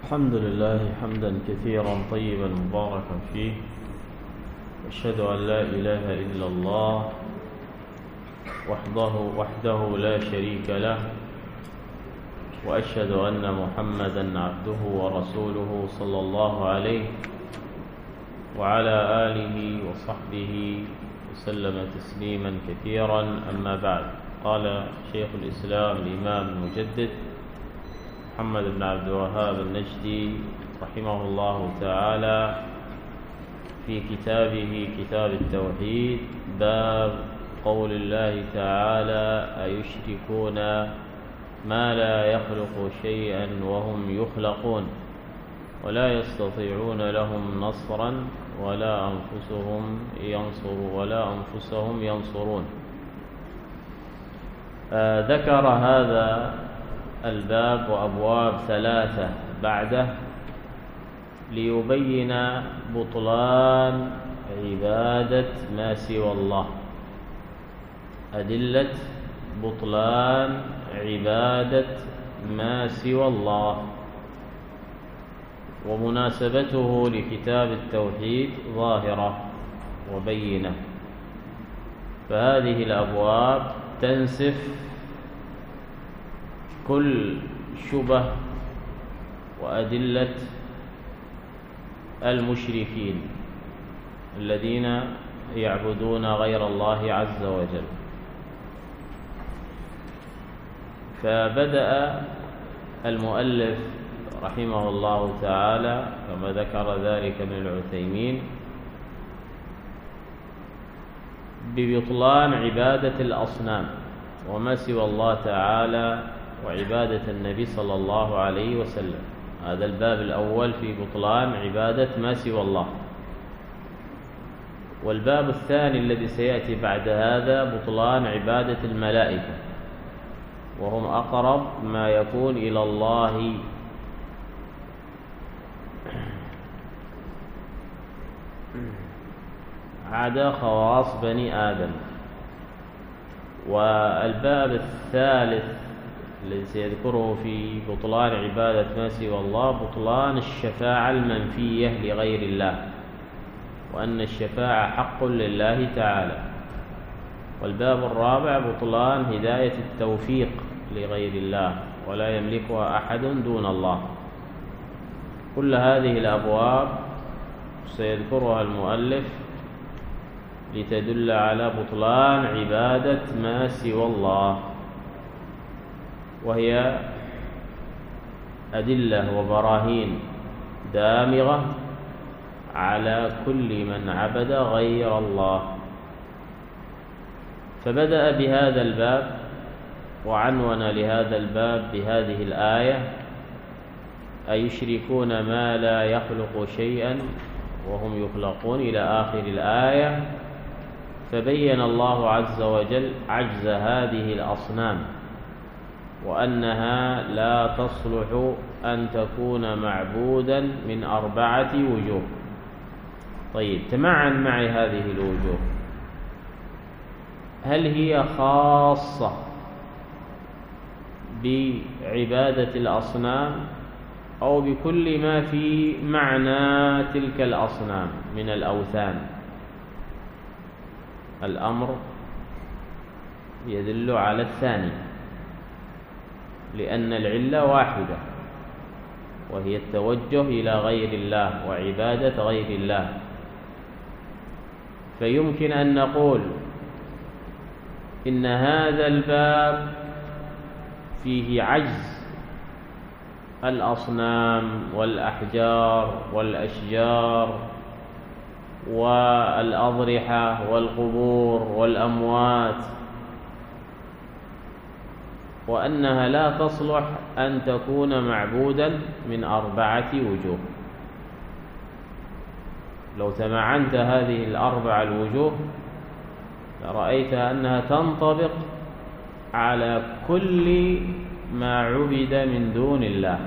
الحمد لله حمدا كثيرا طيبا مباركا فيه، أشهد أن لا إله إلا الله وحده لا شريك له، وأشهد أن محمدا عبده ورسوله صلى الله عليه وعلى آله وصحبه وسلم تسليما كثيرا. أما بعد، قال شيخ الإسلام الإمام المجدد محمد بن عبد الوهاب النجدي رحمه الله تعالى في كتابه كتاب التوحيد، باب قول الله تعالى: أيشركون ما لا يخلق شيئا وهم يخلقون ولا يستطيعون لهم نصرا ولا أنفسهم ينصرون. ذكر هذا الباب وأبواب ثلاثة بعده ليبين بطلان عبادة ما سوى الله، أدلة بطلان عبادة ما سوى الله، ومناسبته لكتاب التوحيد ظاهرة وبينة. فهذه الأبواب تنسف كل شبه وأدلة المشركين الذين يعبدون غير الله عز وجل. فبدأ المؤلف رحمه الله تعالى كما ذكر ذلك ابن العثيمين ببطلان عبادة الأصنام وما سوى الله تعالى وعبادة النبي صلى الله عليه وسلم. هذا الباب الأول في بطلان عبادة ما سوى الله. والباب الثاني الذي سيأتي بعد هذا بطلان عبادة الملائكة، وهم أقرب ما يكون إلى الله عدا خواص بني آدم. والباب الثالث الذي سيذكره في بطلان عبادة ما سوى الله بطلان الشفاعة المنفية لغير الله، وأن الشفاعة حق لله تعالى. والباب الرابع بطلان هداية التوفيق لغير الله ولا يملكها أحد دون الله. كل هذه الأبواب سيذكرها المؤلف لتدل على بطلان عبادة ما سوى الله، وهي أدلة وبراهين دامغة على كل من عبد غير الله. فبدأ بهذا الباب وعنون لهذا الباب بهذه الآية: أيشركون ما لا يخلق شيئا وهم يخلقون، إلى آخر الآية. فبين الله عز وجل عجز هذه الأصنام وأنها لا تصلح أن تكون معبودا من 4 وجوه. طيب، تمعن معي هذه الوجوه. هل هي خاصة بعبادة الأصنام أو بكل ما في معنى تلك الأصنام من الأوثان؟ الأمر يدل على الثاني، لأن العلة واحدة وهي التوجه إلى غير الله وعبادة غير الله. فيمكن أن نقول إن هذا الباب فيه عجز الأصنام والأحجار والأشجار والأضرحة والقبور والأموات، وأنها لا تصلح أن تكون معبودا من 4 وجوه. لو تمعنت هذه 4 الوجوه لرأيت أنها تنطبق على كل ما عبد من دون الله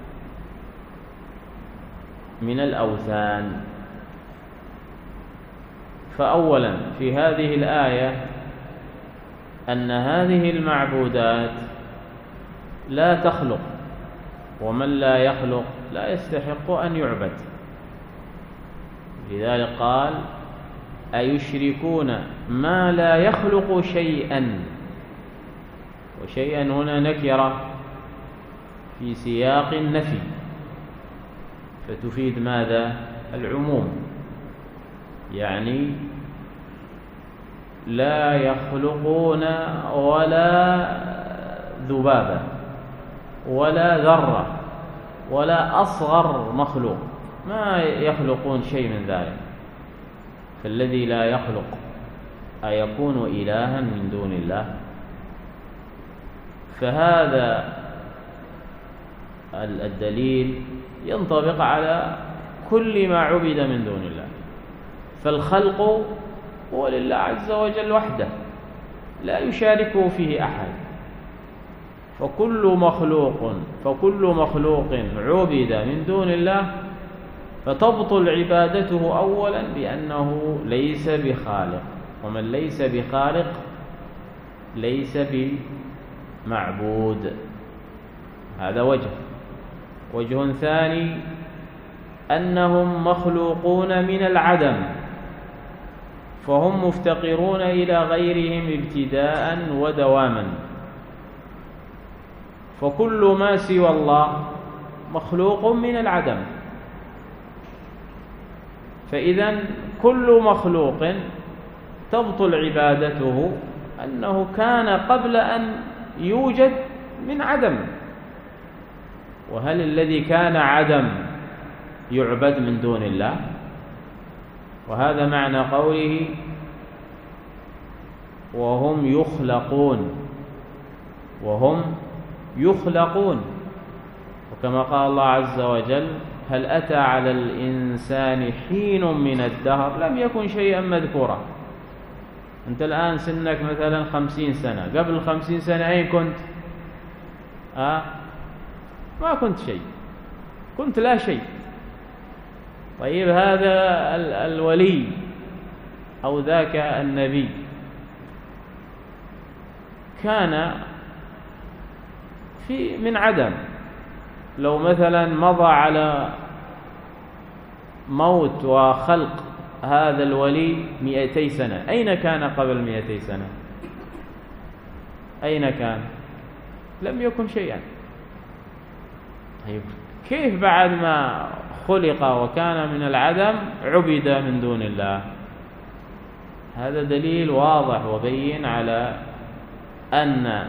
من الأوثان. فأولا في هذه الآية أن هذه المعبودات لا تخلق ومن لا يخلق لا يستحق أن يعبد. لذلك قال أيشركون ما لا يخلق شيئا، وشيئا هنا نكرة في سياق النفي فتفيد ماذا؟ العموم، يعني لا يخلقون ولا ذبابة ولا ذرة ولا أصغر مخلوق، ما يخلقون شيء من ذلك. فالذي لا يخلق أيكون إلها من دون الله؟ فهذا الدليل ينطبق على كل ما عبد من دون الله. فالخلق هو لله عز وجل وحده لا يشاركه فيه أحد، فكل مخلوق عبد من دون الله فتبطل عبادته أولا بأنه ليس بخالق، ومن ليس بخالق ليس بمعبود. هذا وجه ثاني أنهم مخلوقون من العدم، فهم مفتقرون إلى غيرهم ابتداء ودواما، فكل ما سوى الله مخلوق من العدم. فإذا كل مخلوق تبطل عبادته أنه كان قبل أن يوجد من عدم. وهل الذي كان عدم يعبد من دون الله؟ وهذا معنى قوله وهم يخلقون. وكما قال الله عز وجل هل أتى على الإنسان حين من الدهر لم يكن شيئا مذكورا. أنت الآن سنك مثلا 50 سنة، قبل 50 سنة أين كنت؟ ما كنت شيء، كنت لا شيء. طيب هذا الولي أو ذاك النبي كان من عدم. لو مثلا مضى على موت وخلق هذا الولي 200 سنة، أين كان قبل 200 سنة؟ أين كان؟ لم يكن شيئا. طيب كيف بعد ما خلق وكان من العدم عبد من دون الله؟ هذا دليل واضح وبين على أن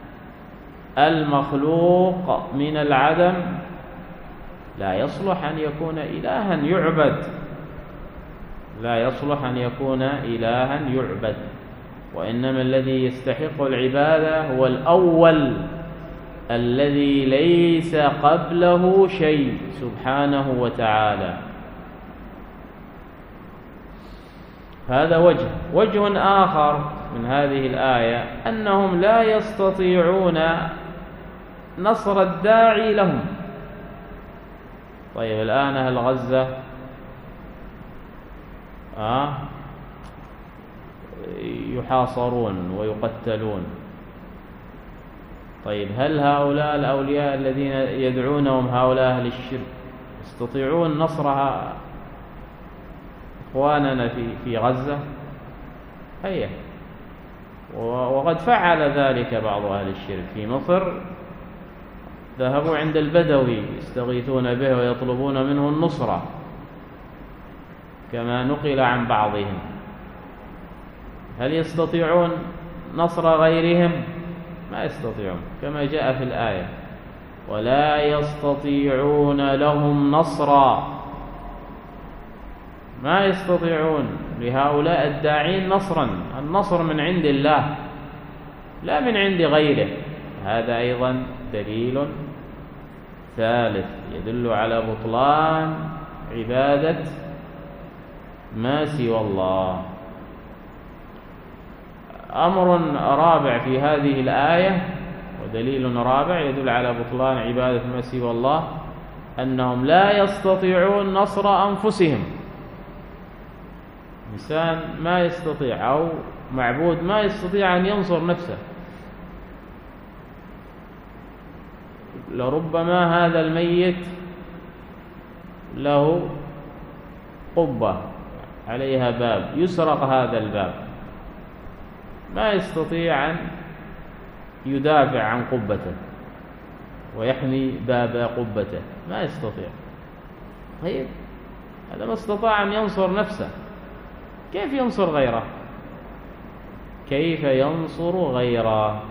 المخلوق من العدم لا يصلح أن يكون إلها يعبد، لا يصلح أن يكون إلها يعبد. وإنما الذي يستحق العبادة هو الأول الذي ليس قبله شيء سبحانه وتعالى. هذا وجه آخر من هذه الآية أنهم لا يستطيعون نصر الداعي لهم. طيب الآن أهل غزة يحاصرون ويقتلون. طيب هل هؤلاء الأولياء الذين يدعونهم هؤلاء أهل الشرك يستطيعون نصرها إخواننا في غزة؟ هيا، وقد فعل ذلك بعض أهل الشرك في مصر، ذهبوا عند البدوي يستغيثون به ويطلبون منه النصرة كما نقل عن بعضهم. هل يستطيعون نصر غيرهم؟ ما يستطيعون، كما جاء في الآية ولا يستطيعون لهم نصرا. ما يستطيعون لهؤلاء الداعين نصرا. النصر من عند الله لا من عند غيره. هذا أيضا دليل ثالث يدل على بطلان عبادة ما سوى الله. أمر رابع في هذه الآية ودليل رابع يدل على بطلان عبادة ما سوى الله أنهم لا يستطيعون نصر أنفسهم. إنسان ما يستطيع أو معبود ما يستطيع أن ينصر نفسه. لربما هذا الميت له قبة عليها باب، يسرق هذا الباب، ما يستطيع أن يدافع عن قبته ويحمي باب قبته، ما يستطيع. طيب هذا ما استطاع أن ينصر نفسه، كيف ينصر غيره؟ كيف ينصر غيره؟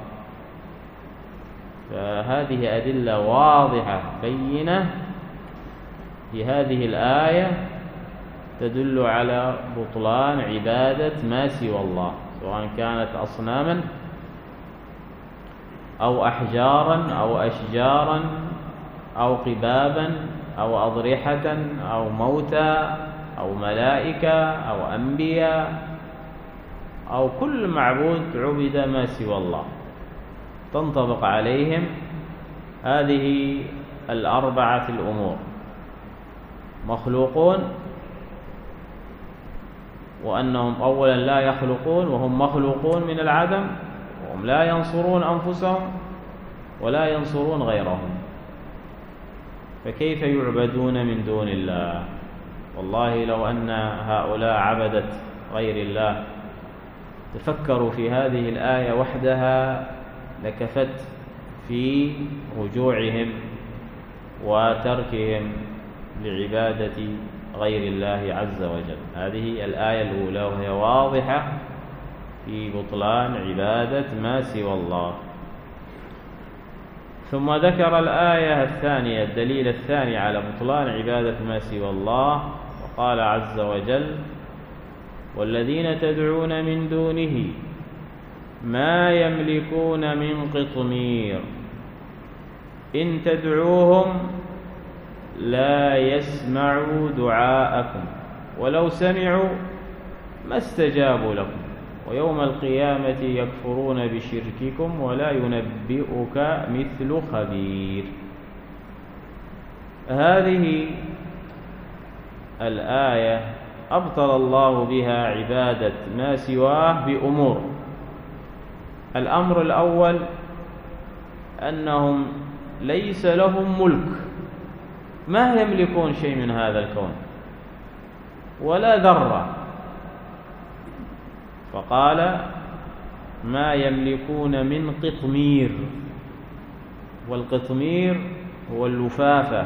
فهذه أدلة واضحة بينة في هذه الآية تدل على بطلان عبادة ما سوى الله، سواء كانت أصناما أو أحجارا أو أشجارا أو قبابا أو أضرحة أو موتى أو ملائكة أو أنبياء أو كل معبود عبد ما سوى الله، تنطبق عليهم هذه الأربعة الأمور: مخلوقون، وأنهم أولا لا يخلقون وهم مخلوقون من العدم، وهم لا ينصرون أنفسهم ولا ينصرون غيرهم، فكيف يعبدون من دون الله؟ والله لو أن هؤلاء عبدة غير الله تفكروا في هذه الآية وحدها لكفت في رجوعهم وتركهم لعبادة غير الله عز وجل. هذه الآية الأولى وهي واضحة في بطلان عبادة ما سوى الله. ثم ذكر الآية الثانية، الدليل الثاني على بطلان عبادة ما سوى الله، وقال عز وجل: والذين تدعون من دونه ما يملكون من قطمير إن تدعوهم لا يسمعوا دعاءكم ولو سمعوا ما استجابوا لكم ويوم القيامة يكفرون بشرككم ولا ينبئك مثل خبير. هذه الآية أبطل الله بها عبادة ما سواه بأمور. الأمر الأول أنهم ليس لهم ملك، ما يملكون شيء من هذا الكون ولا ذرة، فقال ما يملكون من قطمير، والقطمير هو اللفافة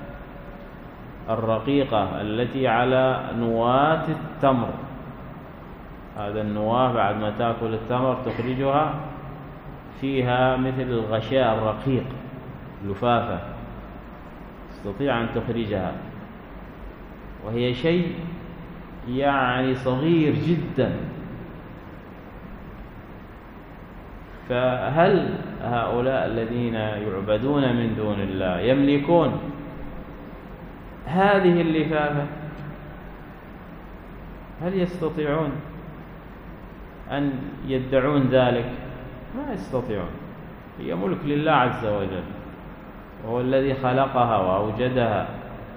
الرقيقة التي على نواة التمر. هذا النواة بعد ما تأكل التمر تخرجها فيها مثل الغشاء الرقيق، لفافة تستطيع أن تخرجها، وهي شيء يعني صغير جدا. فهل هؤلاء الذين يعبدون من دون الله يملكون هذه اللفافة؟ هل يستطيعون أن يدعون ذلك؟ ما يستطيعون. هي ملك لله عز وجل، وهو الذي خلقها وأوجدها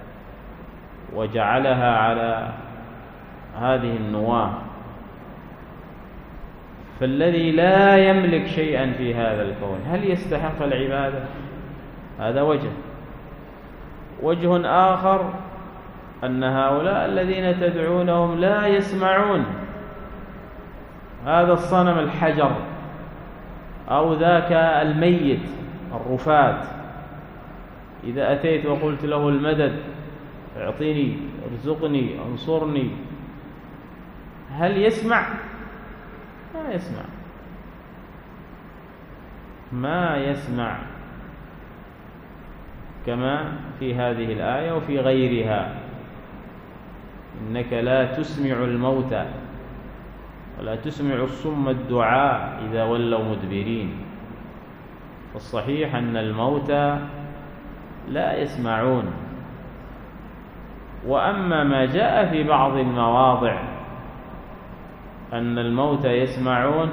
وجعلها على هذه النواة. فالذي لا يملك شيئا في هذا الكون هل يستحق العبادة؟ هذا وجه. وجه آخر أن هؤلاء الذين تدعونهم لا يسمعون. هذا الصنم الحجر أو ذاك الميت الرفات، إذا أتيت وقلت له المدد، اعطيني، ارزقني، انصرني، هل يسمع؟ ما يسمع، ما يسمع، كما في هذه الآية وفي غيرها: إنك لا تسمع الموتى ولا تسمع الصم الدعاء إذا ولوا مدبرين. فالصحيح أن الموتى لا يسمعون. وأما ما جاء في بعض المواضع أن الموتى يسمعون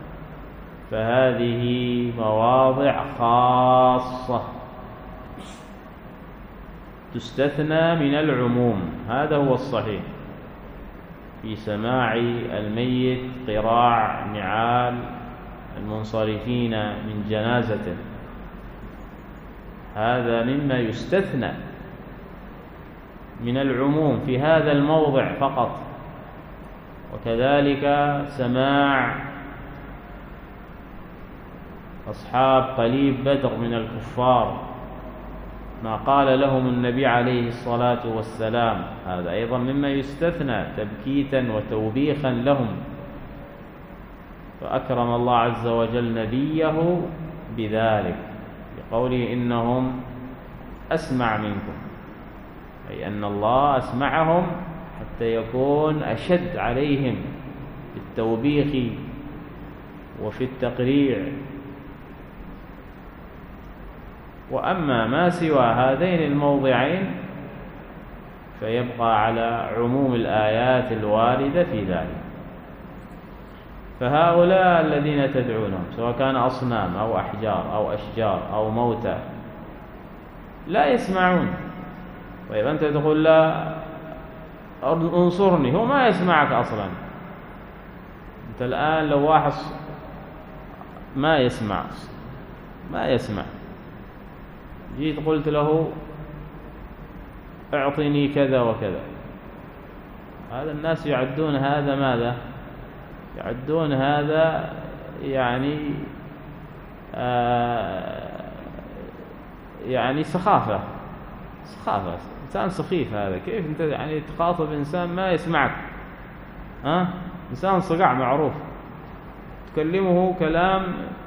فهذه مواضع خاصة تستثنى من العموم. هذا هو الصحيح في سماع الميت قراع نعال المنصرفين من جنازته. هذا مما يستثنى من العموم في هذا الموضع فقط. وكذلك سماع أصحاب قليب بدر من الكفار ما قال لهم النبي عليه الصلاة والسلام، هذا أيضا مما يستثنى تبكيتا وتوبيخا لهم. فأكرم الله عز وجل نبيه بذلك بقوله إنهم أسمع منكم، أي أن الله أسمعهم حتى يكون أشد عليهم في التوبيخ وفي التقريع. وأما ما سوى هذين الموضعين فيبقى على عموم الآيات الواردة في ذلك. فهؤلاء الذين تدعونهم سواء كان أصنام أو أحجار أو أشجار أو موتى لا يسمعون. طيب أنت تقول لا انصرني، هو ما يسمعك أصلا. أنت الآن لو واحد ما يسمع جيت قلت له اعطني كذا وكذا، هذا الناس يعدون هذا ماذا؟ يعدون هذا يعني سخافة. إنسان سخيف هذا. كيف أنت يعني تخاطب إنسان ما يسمعك؟ إنسان صقع معروف، تكلمه كلام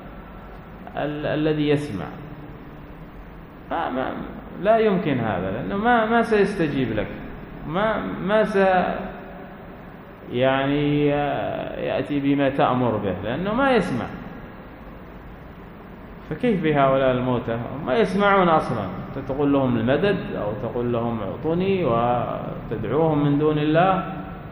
الذي يسمع. لا يمكن هذا، لأنه ما سيستجيب لك، ما يعني يأتي بما تأمر به، لأنه ما يسمع. فكيف بهؤلاء الموتى؟ ما يسمعون أصلا. تقول لهم المدد أو تقول لهم اعطني وتدعوهم من دون الله،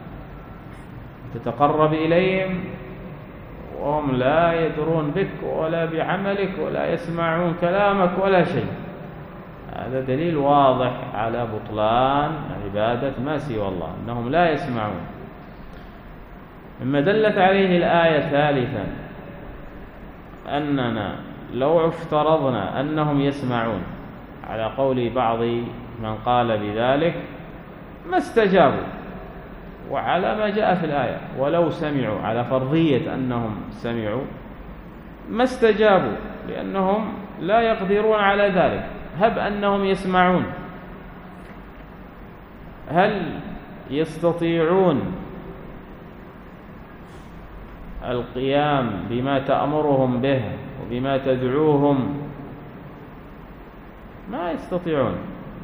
تتقرب إليهم وهم لا يدرون بك ولا بعملك ولا يسمعون كلامك ولا شيء. هذا دليل واضح على بطلان عبادة ما سوى الله، أنهم لا يسمعون. مما دلت عليه الآية ثالثا أننا لو افترضنا أنهم يسمعون على قول بعض من قال بذلك ما استجابوا، وعلى ما جاء في الآية ولو سمعوا، على فرضية أنهم سمعوا ما استجابوا لأنهم لا يقدرون على ذلك. هب أنهم يسمعون، هل يستطيعون القيام بما تأمرهم به وبما تدعوهم؟ ما يستطيعون.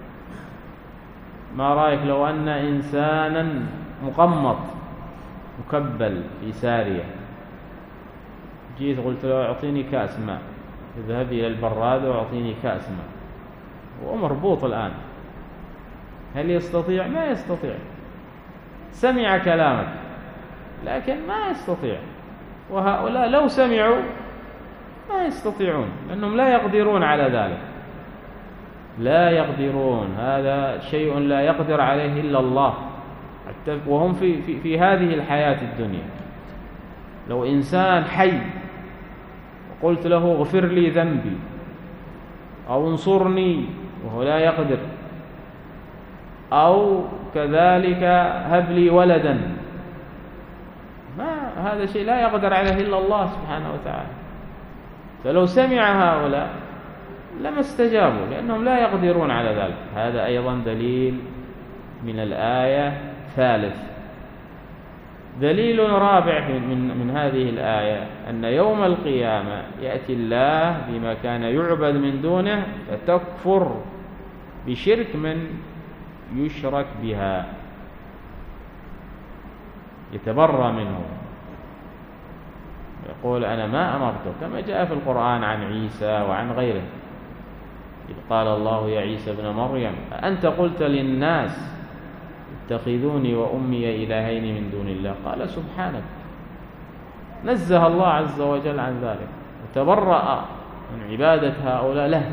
ما رأيك لو أن إنسانا مقمط مكبل في سارية، جيت قلت له أعطيني كأس ماء، اذهب إلى البراد وأعطيني كأس ماء، هو مربوط الآن، هل يستطيع؟ ما يستطيع. سمع كلامك لكن ما يستطيع. وهؤلاء لو سمعوا ما يستطيعون، لأنهم لا يقدرون على ذلك، لا يقدرون. هذا شيء لا يقدر عليه إلا الله، حتى وهم في هذه الحياة الدنيا. لو إنسان حي وقلت له اغفر لي ذنبي أو انصرني وهو لا يقدر، أو كذلك هب لي ولدا، ما هذا شيء لا يقدر عليه إلا الله سبحانه وتعالى. فلو سمع هؤلاء لما استجابوا، لأنهم لا يقدرون على ذلك. هذا أيضا دليل من الآية ثالث. دليل رابع من هذه الآية أن يوم القيامة يأتي الله بما كان يعبد من دونه فتكفر بشرك من يشرك بها، يتبرأ منه، يقول أنا ما أمرته، كما جاء في القرآن عن عيسى وعن غيره. إذ قال الله يا عيسى ابن مريم أنت قلت للناس اتخذوني وأمي إلهين من دون الله، قال سبحانك، نزه الله عز وجل عن ذلك وتبرأ من عبادة هؤلاء له.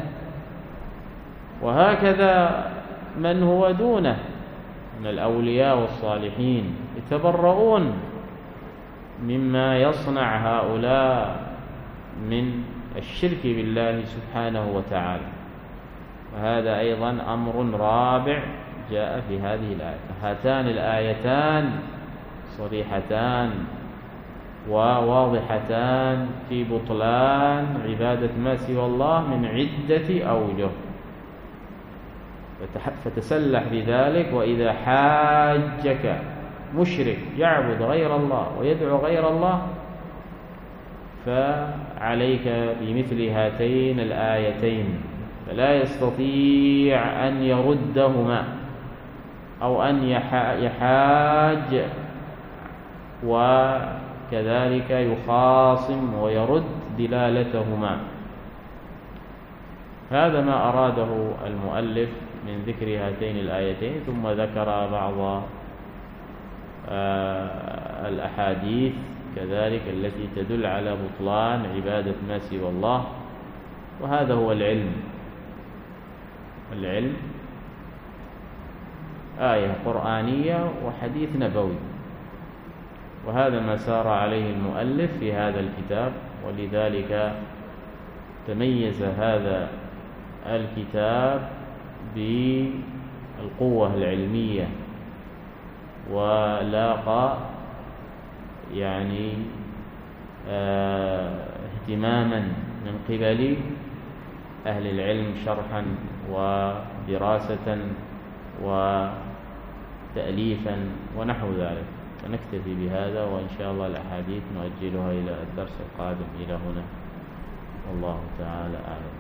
وهكذا من هو دونه من الأولياء والصالحين يتبرؤون مما يصنع هؤلاء من الشرك بالله سبحانه وتعالى. وهذا أيضا أمر رابع جاء في هذه الآية. هاتان الآيتان صريحتان وواضحتان في بطلان عبادة ما سوى الله من عدة أوجه، فتسلح بذلك. وإذا حاجك مشرك يعبد غير الله ويدعو غير الله فعليك بمثل هاتين الآيتين، فلا يستطيع أن يردهما أو أن يحاج وكذلك يخاصم ويرد دلالتهما. هذا ما أراده المؤلف من ذكر هاتين الآيتين، ثم ذكر بعض الأحاديث كذلك التي تدل على بطلان عبادة ما سوى الله. وهذا هو العلم. العلم آية قرآنية وحديث نبوي، وهذا ما سار عليه المؤلف في هذا الكتاب، ولذلك تميز هذا الكتاب بالقوة العلمية، ولاقى يعني اهتماما من قبل أهل العلم شرحا ودراسة وتأليفا ونحو ذلك. فنكتفي بهذا، وإن شاء الله الأحاديث نؤجلها إلى الدرس القادم إلى هنا، والله تعالى أعلم.